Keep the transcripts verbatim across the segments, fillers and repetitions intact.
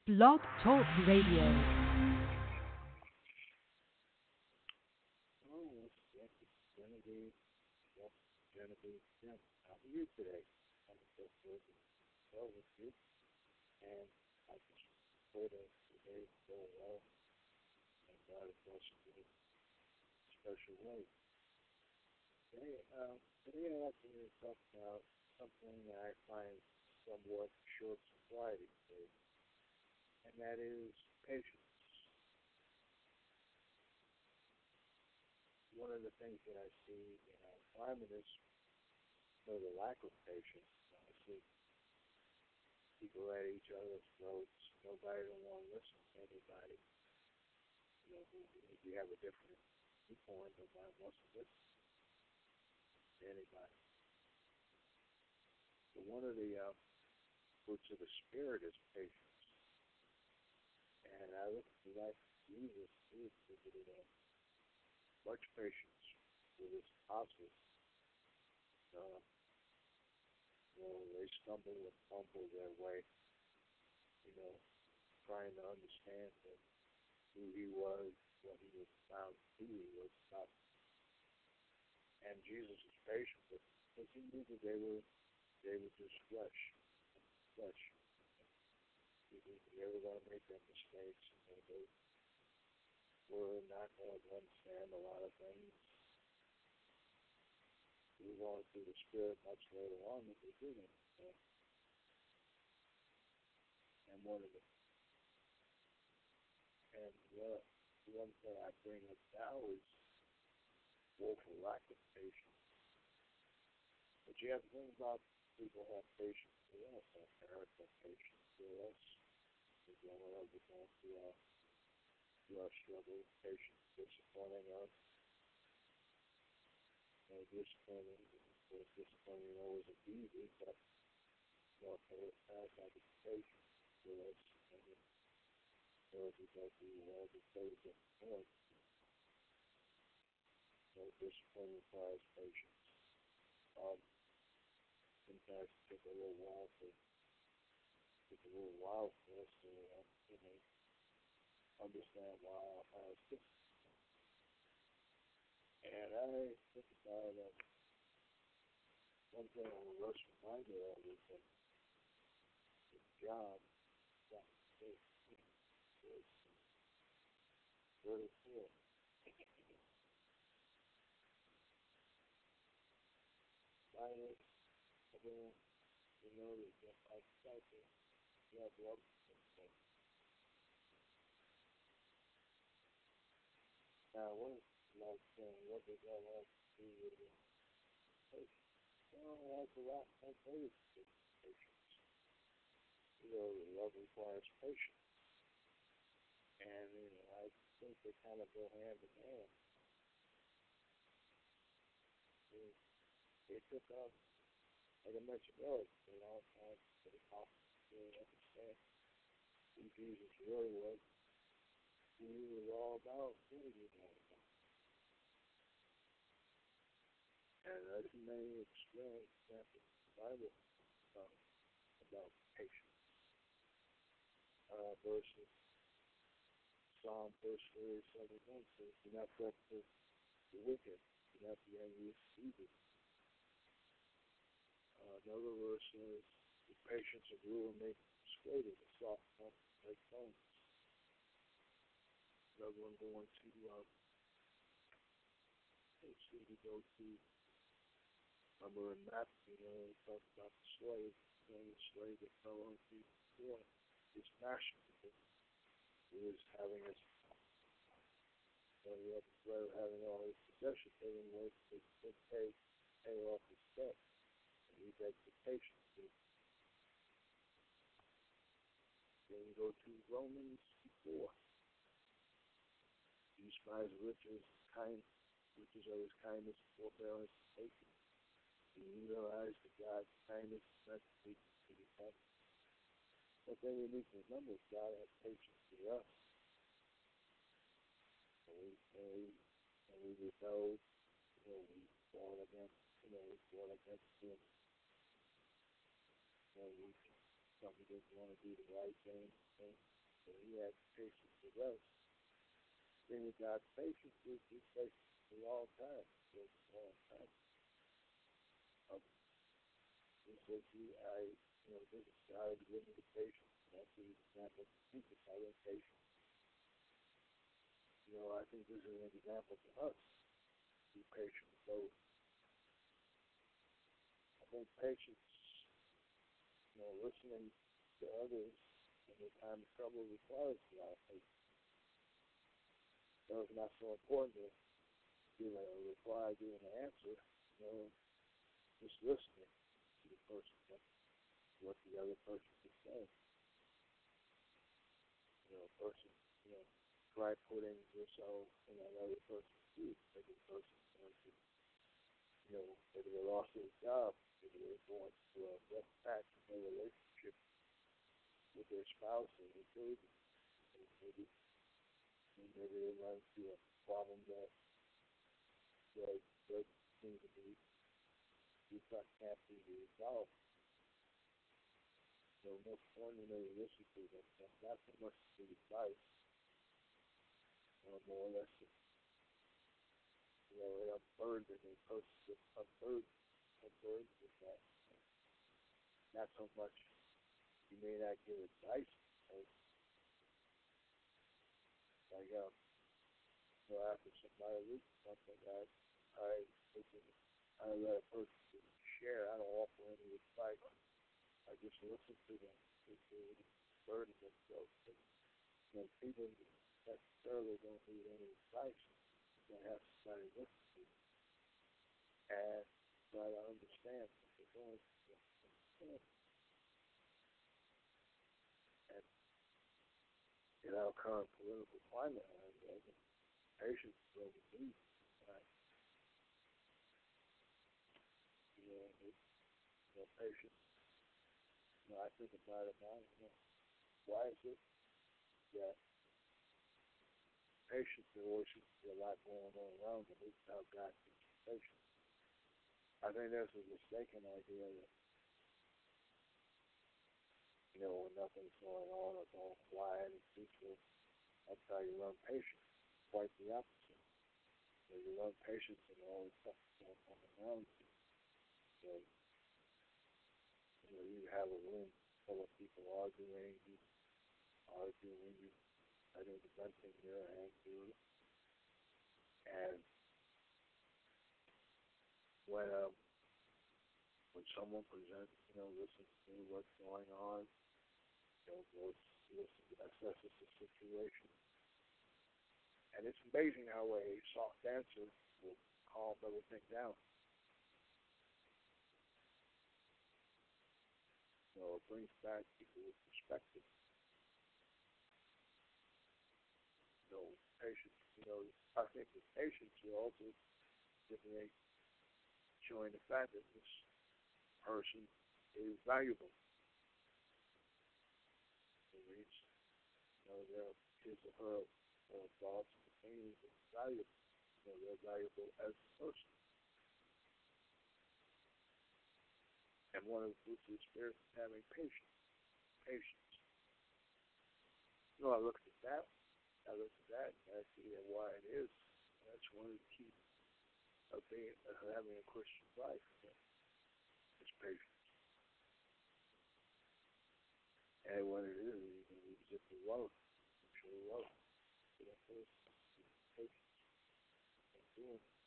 Blog Talk Radio. Oh, it's Genevieve. Well, Genevieve, yeah, how are you today? I'm so good to go with you, and I just pray that today go well, and God is blessing you in a special way. Today, um, today I'd like to talk about something that I find somewhat short supply these days, and that is patience. One of the things that I see in our environment is you know, the lack of patience. I see people at each other's throats. Nobody don't want to listen to anybody. You know, if you have a different viewpoint, nobody wants to listen to anybody. But one of the uh, fruits of the Spirit is patience. And I look at the life of Jesus, he exhibited uh, much patience with his apostles. Uh, you know, they stumble and fumble their way, you know, trying to understand that who he was, what he was about, who he was about. And Jesus was patient with them because he knew that they were they were just flesh, flesh. He knew that they were going to make their mistakes, and they were not going to understand a lot of things. We were going through the Spirit much later on that they didn't. And, and one of the and the one thing I bring up now is woeful lack of patience. But you have to think about people who have patience with us, our parents have patience with us. We're going we're going through our, through our struggle, patience, disciplining us, you know, disciplining, of course, disciplining always a easy, but you know, for us, has to be patient with us, and you know, we go through all the things at point. You know, discipline requires patience. Um, sometimes it takes a little while for It's a little while for us to uh, you know, understand why our past is. And I think about uh, one thing I was reminded of is that John chapter six, verse thirty-four. Finally, again, you know that just like something, you have love for them. Now, what is like saying, what does that have to do with it? Well, it has a lot of patience. You know, love requires patience. And, you know, I think they kind of go hand in hand. They, they took up, like I mentioned earlier, a long time for the apostles to really understand who Jesus really was, who he was all about, what he was all about. And there's many extreme examples in the Bible um, about patience. Uh, verses, Psalm verse thirty-seven says, do not fret the wicked, do not be angry with evil. Uh, another verse says, the patience of ruler make persuaded, the soft heart like bones. Another one going to, uh, let's see, we go to, remember in Matthew, you know, it talks about the slave, you know, the slave that fell onto yeah, his master because he was having his, you know, he had the slave having all his possessions taken away to pay, pay off his debt. And he begged for patience. Then we go to Romans four. He despise riches, kind, riches of his kindness, forbearance, and patience. He realized that God's kindness is meant to be to be happy. But then we need to remember God has patience with us. And we, and we, and we rebel, you know, we fall against, you know, we fall against him. You know, we, some people just want to do the right thing. And So he had patience with us. Then with God's patience, is His patience for a long time. For a long time. Um, he says, he, I, you know, this is God has given me the patience. And that's the example to think about our patience. You know, I think this is an example to us. Be patient with those. I think patience, you know, listening to others in the time of trouble requires a lot of patience. So it's not so important to give a reply, give an answer. You know, just listening to the person, what the other person is saying. You know, a person, you know, try putting yourself in another person's shoes. Maybe the person is going to, you know, maybe they lost their job, maybe they're going through a rough patch in their relationship with their spouse and their children. Maybe, maybe they run into a problem that that that seems to be you thought can't be resolved. So most ordinary listen to them, not so much to the advice, or more or less, you know, a bird and a person, a bird, a bird with that. Not so much, you may not give advice, as, like, um, you know, after somebody loses something, I, I, I let a person share, I don't offer any advice. I just listen to them. It's a burden themselves. And people necessarily don't need any advice. They have somebody listen to them and try to understand what they're going through. And in our current political climate, I think patience is what we need. Right? You know, it, you know, patience. You know, I think about it now. You know, why is it that patience, there always seems to be a lot going on around it? It's how God teaches patience. I think there's a mistaken idea that, you know, when nothing's going on, it's all quiet and peaceful, that's how you learn patience. Quite the opposite. You know, you learn patience and all the stuff going on around you. So, you know, you have a room full of people arguing, you arguing, you letting the venting your anger. And when um, when someone presents, you know, listens to what's going on, you know, goes, listens, assesses the situation. And it's amazing how a soft answer will calm everything down. You know, it brings back people with perspective. You know, patience, you know, I think with patience you also giving a showing the fact that this person is valuable. It reads, you know, their his or her uh, thoughts and opinions are valuable. You know, they're valuable as a person. And one of the fruits of the Spirit is having patience. Patience. You know, I looked at that. I looked at that and I see that why it is. That's one of the keys of being of having a Christian life. You know, is patience. And what it is, you can use it to love. Show love to that person. Patience. And doing it.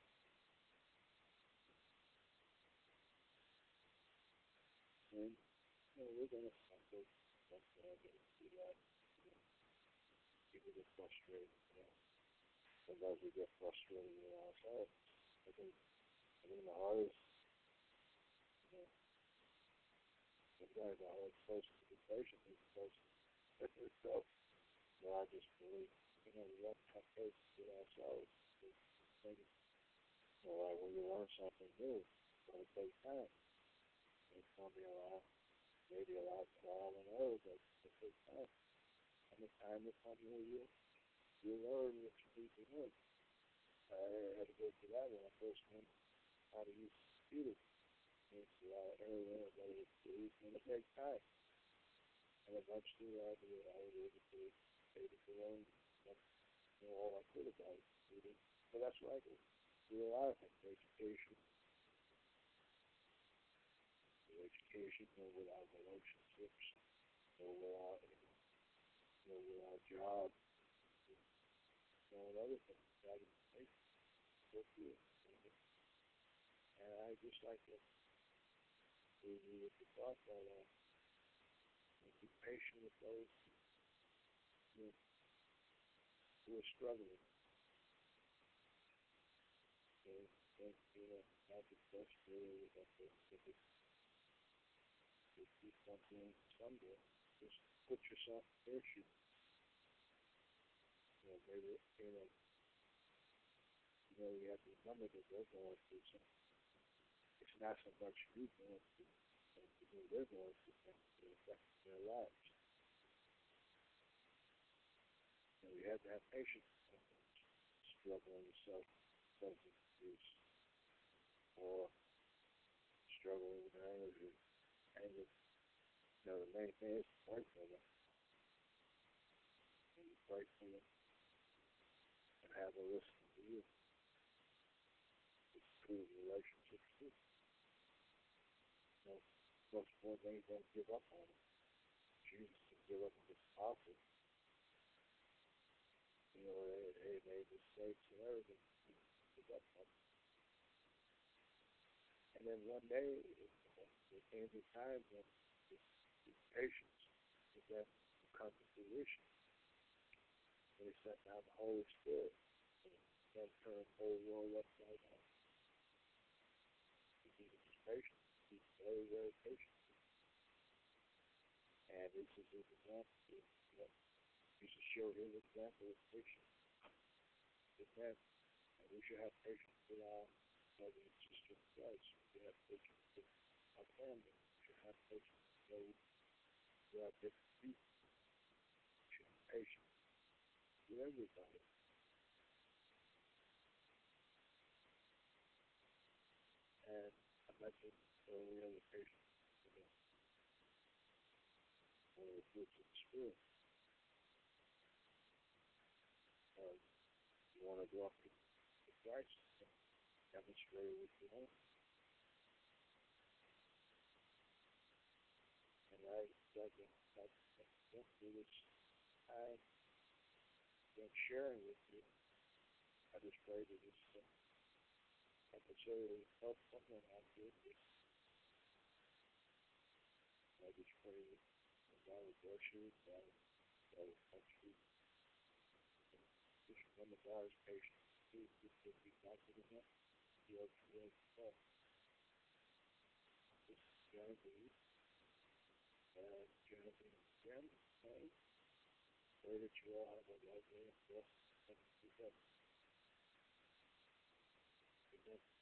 And, you know, we're going to find those stuff that are going to do that. You know, people get frustrated. You know. Sometimes we get frustrated with ourselves. I think, I think the hardest, you know, sometimes the hardest person to be patient is the person with yourself. You know, I just believe, you know, we have to have patience with ourselves. Maybe, you know, like when you learn something new, it's going to take time. It's going to be a lot, maybe a lot of trial and error, but it takes time. And the time will come where you, you learn what you need to learn. I had to go through that when I first learned how to use the computer. It's a lot of error, but it's, it's going to take time. And eventually I, I was able to able to learn you know, all I could about it. But that's what I do. Do a lot of things. Education, education, you know, without relationships, you know, without, you know, without jobs, you know, and other things. That is go through it. And I just like to leave you with the thought that uh, be patient with those who, who are struggling. And, and you know, not the best really that they do something someday. Just put yourself in their shoes. You know, maybe, you know, you know, you have to remember that they're going through something. It's not so much you going through something, they're going through something that affects their lives. And you have to have patience with struggling with self-substance abuse or struggling with anger. Anger, you know, the main thing is to pray for them. And you pray for them and have them listen to you. It's true relationships too. You know, most important thing is don't give up on them. Jesus didn't give up on his apostles. You know, they, they made mistakes and everything. He gave up on them. And then one day, there came a time when his, his patience with them would come to fruition. And he sent down the Holy Spirit and turned the whole world upside down. He was patient. He's very, very patient. And this is his example. You know, he should show his example of patience with them. And we should have patience with our brothers and sisters in Christ. We should have patience with our family. We should have patience with those who are different people. We should have patience with everybody. And I mentioned earlier the patience with them. One of the fruits of the Spirit. Uh, you want to go up to Christ, demonstrate it with your own. And I, I think I went through this time and sharing with you. I just pray that this uh, I could say it would help someone out there. I just pray that God will bless you, God will help you. Just remember God is patient. Please just be back to the next. You have to really fall. This is Genevieve. And Genevieve again, okay? Pray that you all have a lovely and blessed day. Amen.